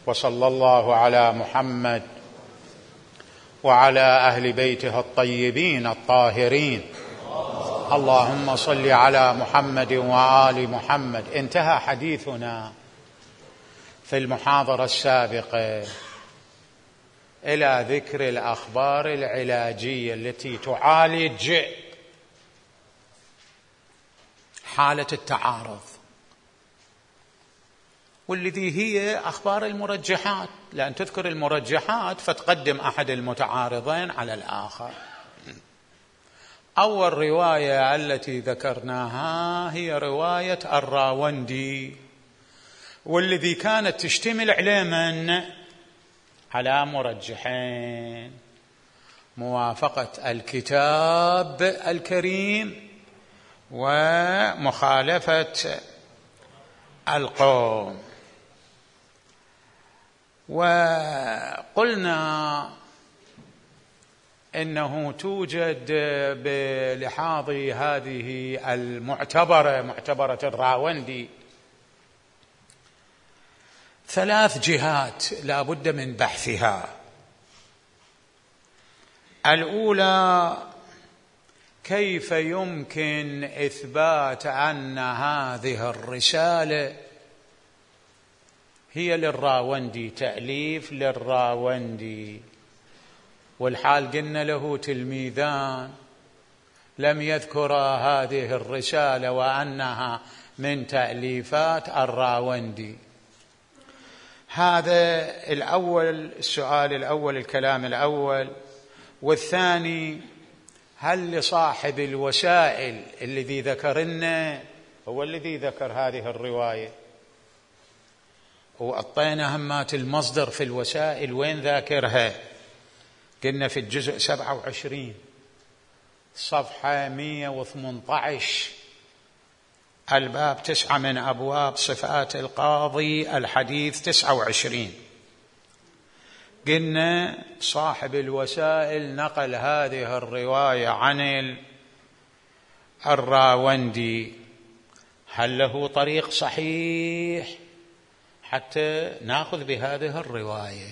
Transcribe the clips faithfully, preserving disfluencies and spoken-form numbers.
وصلى الله على محمد وعلى أهل بيته الطيبين الطاهرين. اللهم صل على محمد وآل محمد. انتهى حديثنا في المحاضرة السابقة إلى ذكر الأخبار العلاجية التي تعالج حالة التعارض، والذي هي أخبار المرجحات، لأن تذكر المرجحات فتقدم أحد المتعارضين على الآخر. أول رواية التي ذكرناها هي رواية الراوندي، والذي كانت تشتمل على من؟ على مرجحين: موافقة الكتاب الكريم ومخالفة القوم. وقلنا إنه توجد بلحاظ هذه المعتبرة، معتبرة الراوندي، ثلاث جهات لا بد من بحثها. الأولى: كيف يمكن إثبات أن هذه الرسالة هي للراوندي، تأليف للراوندي، والحال قلنا له تلميذان لم يذكرا هذه الرسالة وأنها من تأليفات الراوندي. هذا الأول، السؤال الأول، الكلام الأول. والثاني: هل لصاحب الوسائل الذي ذكرنا، هو الذي ذكر هذه الرواية وأعطينا همات المصدر في الوسائل، وين ذاكرها؟ قلنا في الجزء سبعة وعشرين صفحة مئة وثمانية عشر، الباب تسعة من أبواب صفات القاضي، الحديث تسعة وعشرين. قلنا صاحب الوسائل نقل هذه الرواية عن الراوندي. هل له طريق صحيح حتى نأخذ بهذه الرواية؟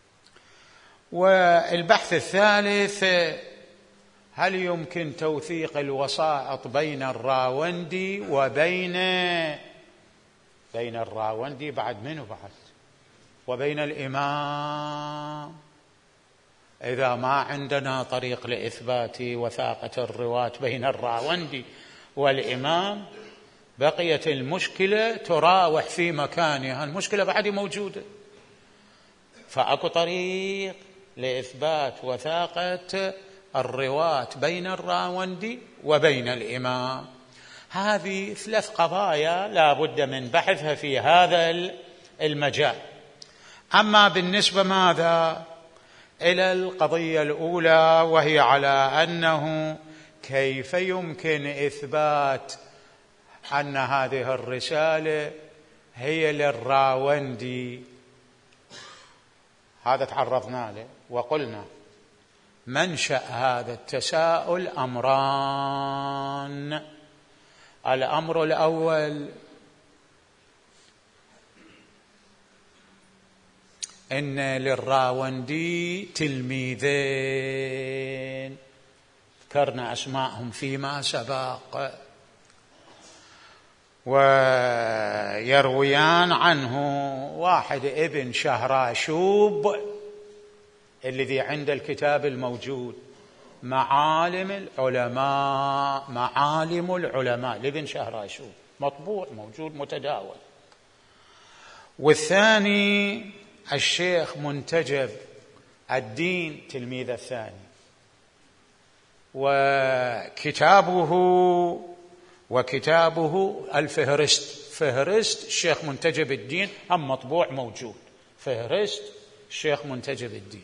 والبحث الثالث: هل يمكن توثيق الوسائط بين الراوندي وبين بين الراوندي بعد منه بعد وبين الإمام؟ إذا ما عندنا طريق لإثبات وثاقة الرواة بين الراوندي والإمام، بقيت المشكلة تراوح في مكانها، المشكلة بعد موجودة. فأكو طريق لإثبات وثاقة الرواة بين الراوندي وبين الإمام. هذه ثلاث قضايا لا بد من بحثها في هذا المجال. أما بالنسبة ماذا إلى القضية الأولى، وهي على أنه كيف يمكن إثبات أن هذه الرسالة هي للراوندي، هذا تعرضنا له وقلنا منشأ هذا التساؤل أمران. الأمر الأول: إن للراوندي تلميذين ذكرنا أسماءهم فيما سبق، ويرويان عنه: واحد ابن شهراشوب الذي عند الكتاب الموجود، معالم العلماء، معالم العلماء لابن شهراشوب، مطبوع موجود متداول. والثاني الشيخ منتجب الدين، تلميذ الثاني، وكتابه وكتابه الفهرست، فهرست الشيخ منتجب الدين هم مطبوع موجود، فهرست الشيخ منتجب الدين.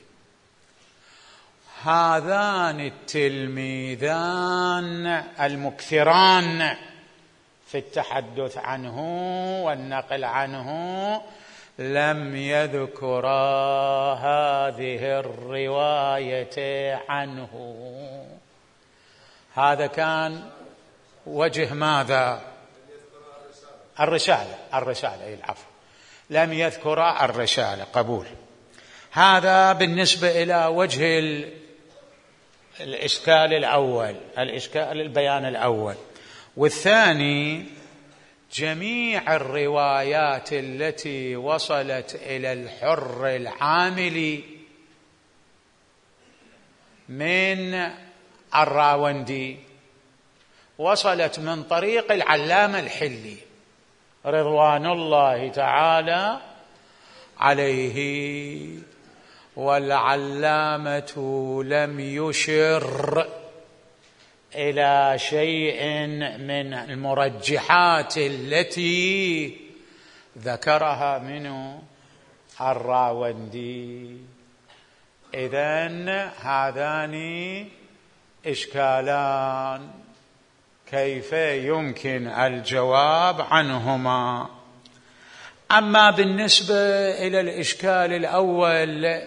هذان التلميذان المكثران في التحدث عنه والنقل عنه لم يذكرا هذه الرواية عنه. هذا كان وجه ماذا؟ الرسالة الرسالة العفو. لم يذكر الرسالة. قبول. هذا بالنسبة إلى وجه الإشكال الأول، الإشكال البيان الأول. والثاني جميع الروايات التي وصلت إلى الحر العاملي من الراوندي وصلت من طريق العلامة الحلي رضوان الله تعالى عليه، والعلامة لم يشر إلى شيء من المرجحات التي ذكرها منه الراوندي. إذن هذان إشكالان كيف يمكن الجواب عنهما؟ أما بالنسبة إلى الإشكال الأول،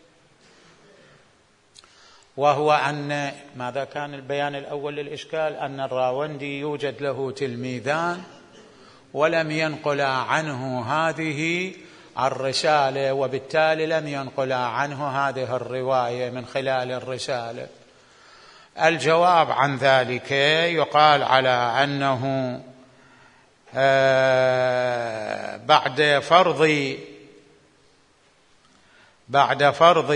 وهو أن ماذا كان البيان الأول للإشكال؟ أن الراوندي يوجد له تلميذان ولم ينقل عنه هذه الرسالة، وبالتالي لم ينقل عنه هذه الرواية من خلال الرسالة. الجواب عن ذلك يقال على أنه بعد فرض بعد فرض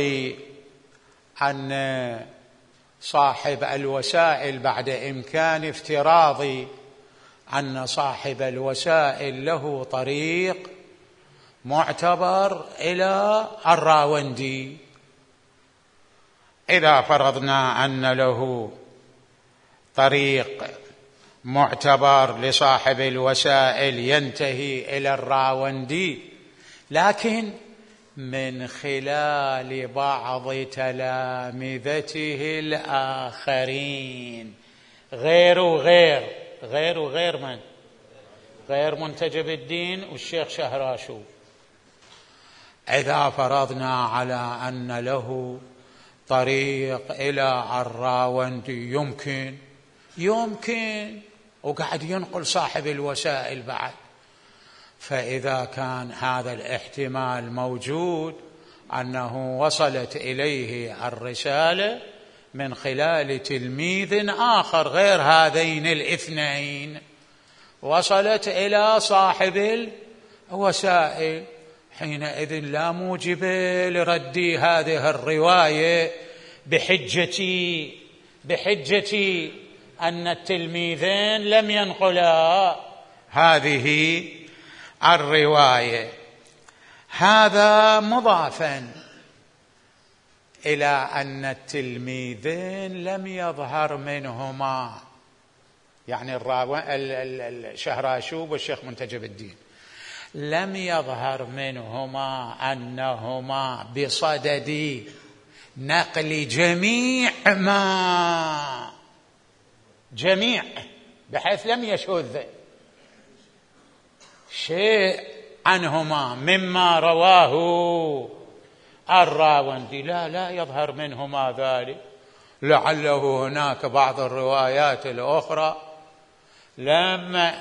أن صاحب الوسائل بعد إمكان افتراض أن صاحب الوسائل له طريق معتبر إلى الراوندي. إذا فرضنا أن له طريق معتبر لصاحب الوسائل ينتهي إلى الراوندي، لكن من خلال بعض تلامذته الآخرين غير وغير غير وغير من؟ غير منتجب الدين والشيخ شهراشو. إذا فرضنا على أن له طريق إلى الراوندي يمكن يمكن وقاعد ينقل صاحب الوسائل بعد، فإذا كان هذا الاحتمال موجود أنه وصلت إليه الرسالة من خلال تلميذ آخر غير هذين الاثنين، وصلت إلى صاحب الوسائل، حينئذ لا موجب لرد هذه الرواية بحجة بحجة أن التلميذين لم ينقلا هذه الرواية. هذا مضافا إلى أن التلميذين لم يظهر منهما، يعني الشهراشوب والشيخ منتجب الدين لم يظهر منهما أنهما بصدد نقل جميع ما جميع بحيث لم يشذ شيء عنهما مما رواه الراوندي، لا لا يظهر منهما ذلك. لعله هناك بعض الروايات الأخرى لم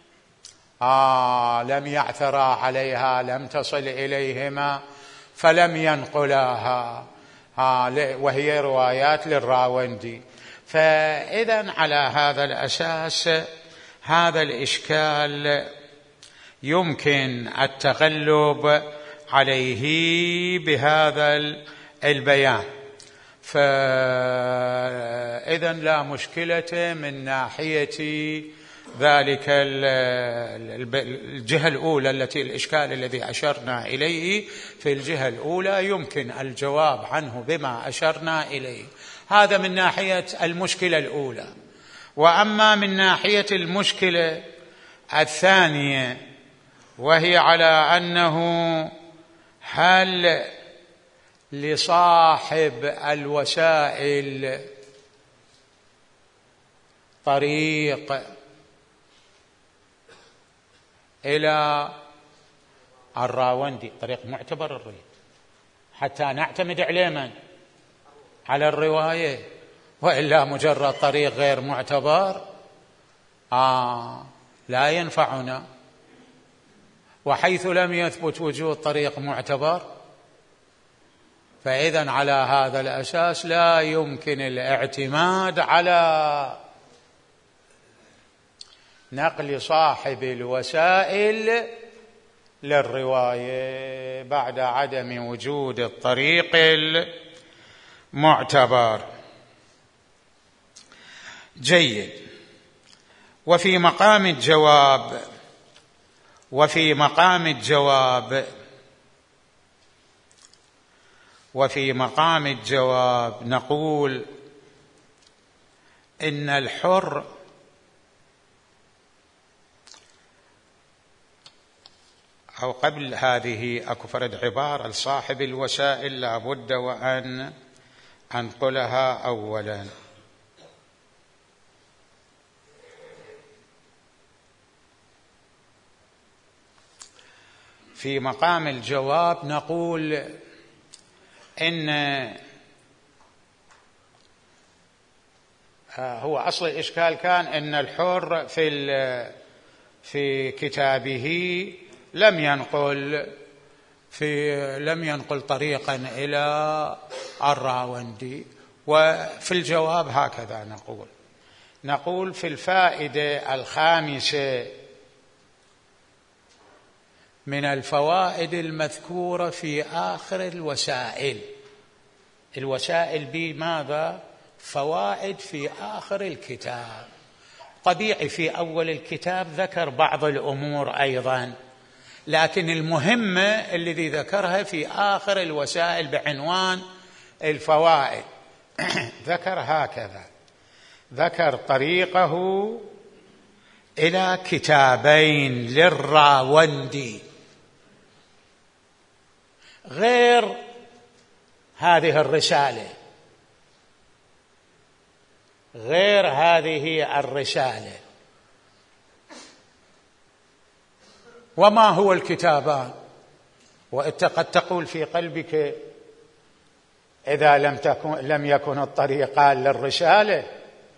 آه لم يعثرا عليها، لم تصل إليهما فلم ينقلاها، آه وهي روايات للراوندي. فإذا على هذا الأساس هذا الإشكال يمكن التغلب عليه بهذا البيان. فإذا لا مشكلة من ناحية ذلك الجهة الأولى التي الإشكال الذي أشرنا إليه. في الجهة الأولى يمكن الجواب عنه بما أشرنا إليه، هذا من ناحية المشكلة الأولى. وأما من ناحية المشكلة الثانية، وهي على أنه هل لصاحب الوسائل طريق إلى الراوندي، طريق معتبر الريد حتى نعتمد عليه من؟ على الرواية، وإلا مجرد طريق غير معتبر آه لا ينفعنا. وحيث لم يثبت وجود طريق معتبر، فإذن على هذا الأساس لا يمكن الاعتماد على نقل صاحب الوسائل للرواية بعد عدم وجود الطريق المعتبر. جيد. وفي مقام الجواب وفي مقام الجواب وفي مقام الجواب نقول إن الحر أو قبل هذه أكو فرد عبارة لصاحب الوسائل لا بد وأن أنقلها أولا. في مقام الجواب نقول إن هو أصل الإشكال كان إن الحر في في كتابه لم ينقل في لم ينقل طريقا إلى الراوندي، وفي الجواب هكذا نقول نقول في الفائدة الخامسة من الفوائد المذكورة في آخر الوسائل. الوسائل بماذا؟ فوائد في آخر الكتاب. طبيعي في أول الكتاب ذكر بعض الأمور أيضا، لكن المهمة الذي ذكرها في آخر الوسائل بعنوان الفوائد ذكر هكذا: ذكر طريقه إلى كتابين للراوندي غير هذه الرسالة غير هذه الرسالة وما هو الكتابان؟ وأنت قد تقول في قلبك إذا لم تكن لم يكن الطريقان للرسالة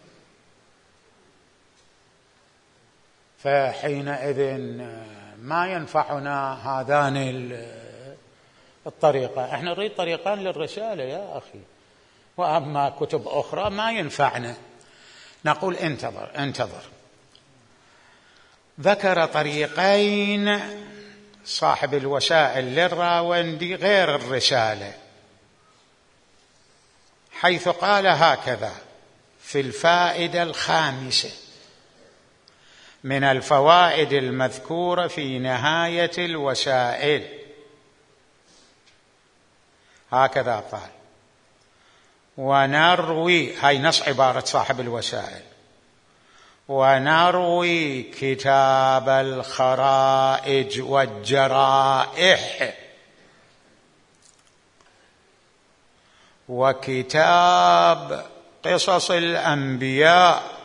فحينئذ ما ينفعنا هذان الطريقة. احنا نريد طريقان للرسالة يا أخي، وأما كتب أخرى ما ينفعنا. نقول انتظر انتظر ذكر طريقين صاحب الوسائل للراوندي غير الرسالة، حيث قال هكذا في الفائدة الخامسة من الفوائد المذكورة في نهاية الوسائل، هكذا قال: ونروي، هاي نص عبارة صاحب الوسائل، ونروي كتاب الخرائج والجرائح وكتاب قصص الأنبياء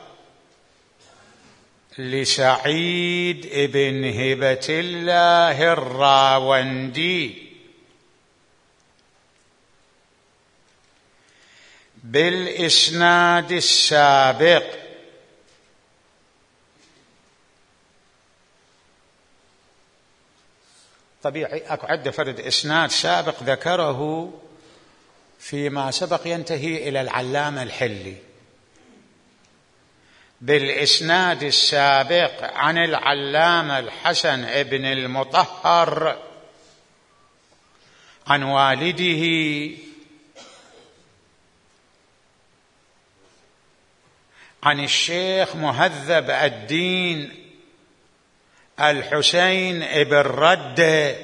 لسعيد بن هبة الله الراوندي بالإسناد السابق. طبيعي أكو عدة فرد إسناد سابق ذكره فيما سبق ينتهي إلى العلامة الحلي. بالإسناد السابق عن العلامة الحسن ابن المطهر عن والده عن الشيخ مهذب الدين الحسين ابن ردة.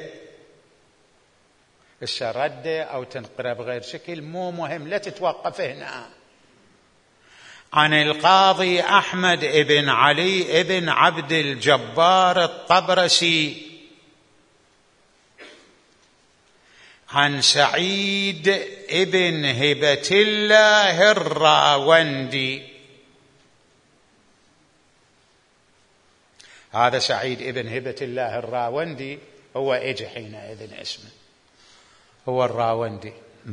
السردة أو تنقرأ بغير شكل مو مهم، لا تتوقف هنا. عن القاضي أحمد ابن علي ابن عبد الجبار الطبرسي عن سعيد ابن هبة الله الراوندي. هذا سعيد ابن هبة الله الراوندي هو اجى حينئذ اسمه هو الراوندي.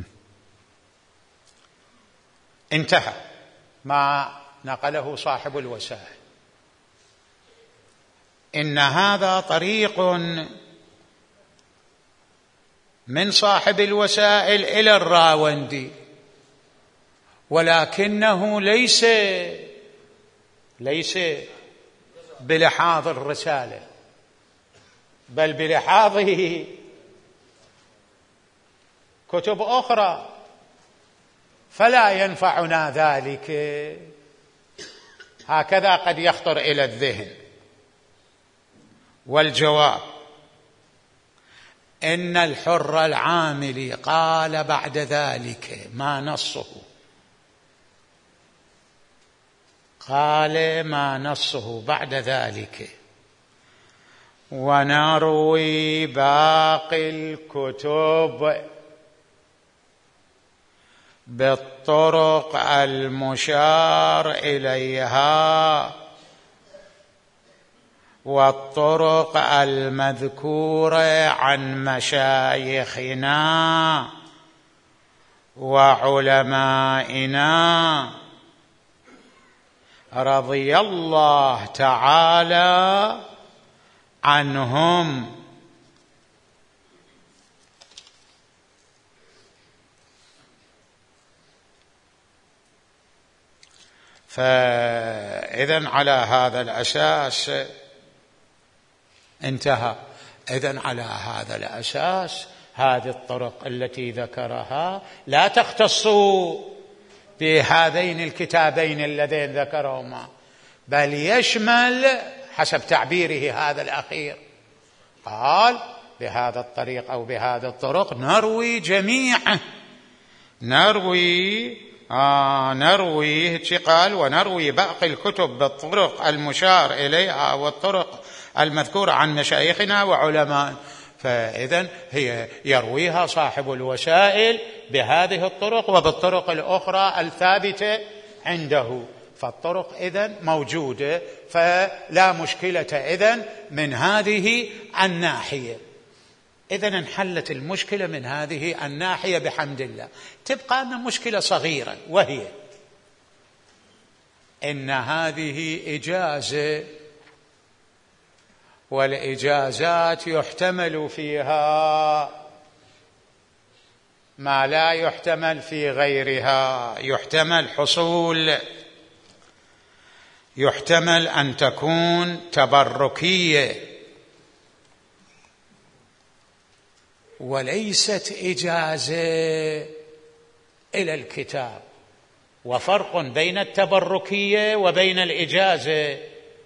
انتهى ما نقله صاحب الوسائل. إن هذا طريق من صاحب الوسائل إلى الراوندي، ولكنه ليس ليس بلحاظ الرسالة، بل بلحاظه كتب أخرى، فلا ينفعنا ذلك. هكذا قد يخطر إلى الذهن. والجواب إن الحر العاملي قال بعد ذلك ما نصه، قال ما نصه بعد ذلك: ونروي باقي الكتب بالطرق المشار إليها والطرق المذكورة عن مشايخنا وعلمائنا رضي الله تعالى عنهم. فإذن على هذا الأساس انتهى. إذن على هذا الأساس هذه الطرق التي ذكرها لا تختص بهذين الكتابين اللذين ذكرهما، بل يشمل حسب تعبيره هذا الأخير، قال بهذا الطريق أو بهذا الطرق نروي جميعا، نروي آه نروي قال ونروي باقي الكتب بالطرق المشار إليها والطرق المذكورة عن مشايخنا وعلماء. فإذن هي يرويها صاحب الوسائل بهذه الطرق وبالطرق الأخرى الثابتة عنده، فالطرق إذن موجودة، فلا مشكلة إذن من هذه الناحية. إذن انحلت المشكلة من هذه الناحية بحمد الله. تبقى لنا مشكلة صغيرة، وهي إن هذه إجازة، والإجازات يحتمل فيها ما لا يحتمل في غيرها. يحتمل حصول، يحتمل أن تكون تبركية، وليست إجازة إلى الكتاب. وفرق بين التبركية وبين الإجازة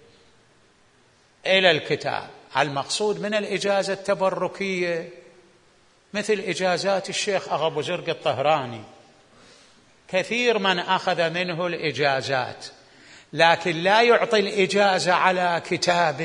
إلى الكتاب. المقصود من الإجازة التبركية مثل إجازات الشيخ أغا أبو زرق الطهراني، كثير من أخذ منه الإجازات، لكن لا يعطي الإجازة على كتاب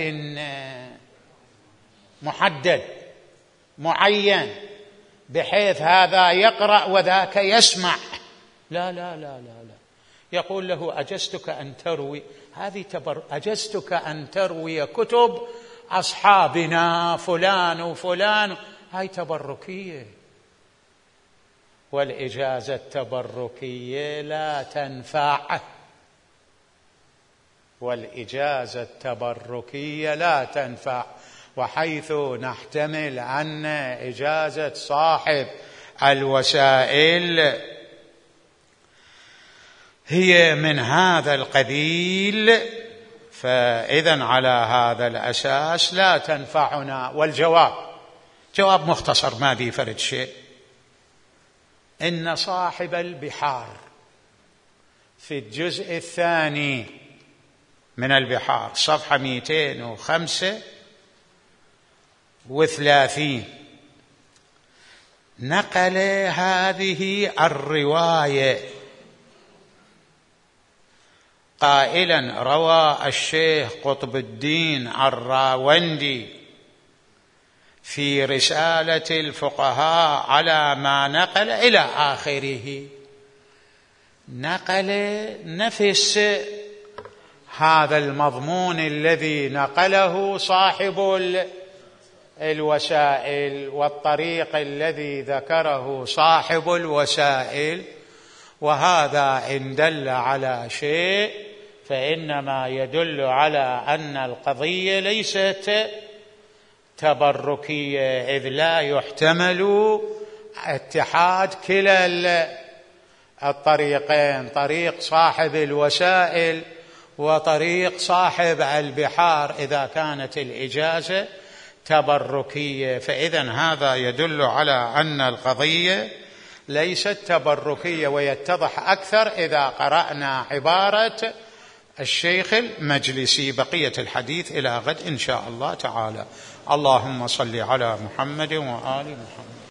محدد معين بحيث هذا يقرأ وذاك يسمع. لا لا لا لا لا، يقول له أجزتك أن تروي هذه تبر أجزتك أن تروي كتب أصحابنا فلان وفلان، هاي تبركية. والإجازة التبركية لا تنفع، والإجازة التبركية لا تنفع. وحيث نحتمل أن إجازة صاحب الوسائل هي من هذا القبيل، فإذن على هذا الأساس لا تنفعنا. والجواب جواب مختصر ما بيه فرد شيء. إن صاحب البحار في الجزء الثاني من البحار صفحة مئتين وخمسة وثلاثين نقل هذه الرواية قائلا: روى الشيخ قطب الدين الراوندي في رسالة الفقهاء على ما نقل إلى آخره. نقل نفس هذا المضمون الذي نقله صاحب الوسائل والطريق الذي ذكره صاحب الوسائل، وهذا إن دل على شيء فإنما يدل على أن القضية ليست تبركية، إذ لا يحتمل اتحاد كلا الطريقين، طريق صاحب الوسائل وطريق صاحب البحار، إذا كانت الإجازة تبركية. فإذا هذا يدل على أن القضية ليست تبركية، ويتضح أكثر إذا قرأنا عبارة الشيخ المجلسي. بقية الحديث إلى غد إن شاء الله تعالى. اللهم صل على محمد وآل محمد.